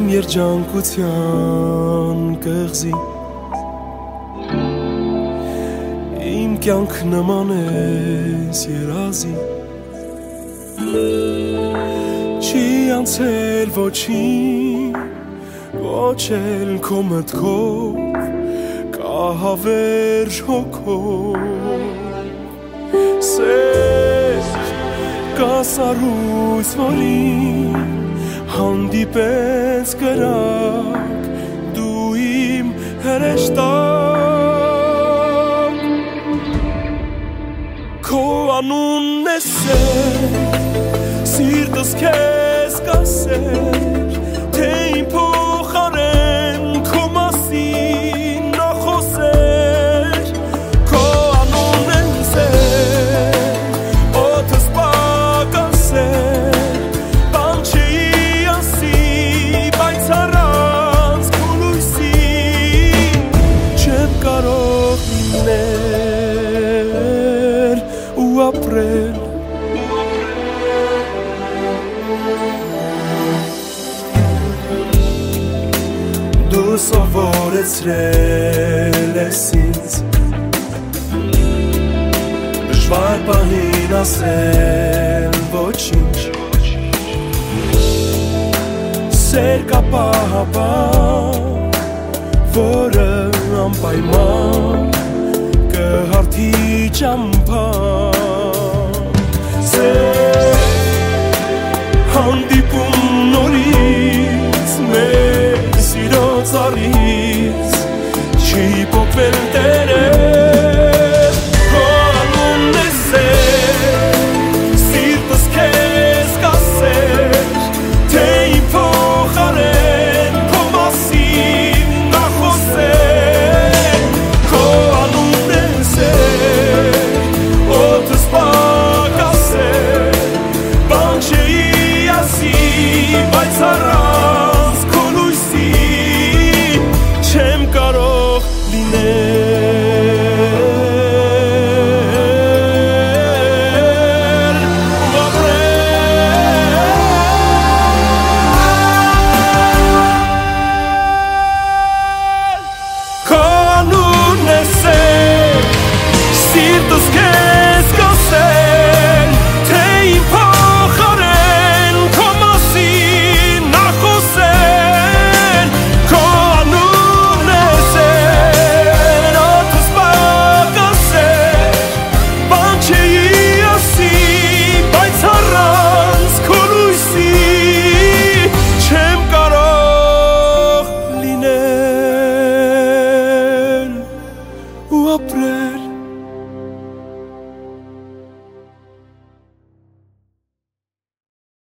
իմ երջանկության կղզի իմ կյանք նման ես երազի չի անցել ոչինչ ոչ էլ քո մտքով կա հավերժ հոգով սեր կա սառույց որին հանդիպեց կրակ դու իմ հրեշտակ քո անունն է սեր սիրտս քեզ կասեր թե իմ փոխարեն քո մասին նախոսեր քո անունն է սեր օդս պակասեր բան չի ասի բայց առանց քո լույսի չեմ կարող լինել ու ապրել դու սովորեցրել ես ինձ դժվար բանին ասել ոչինչ սեր կա պահապան որը անպայման կհարթի ճամփան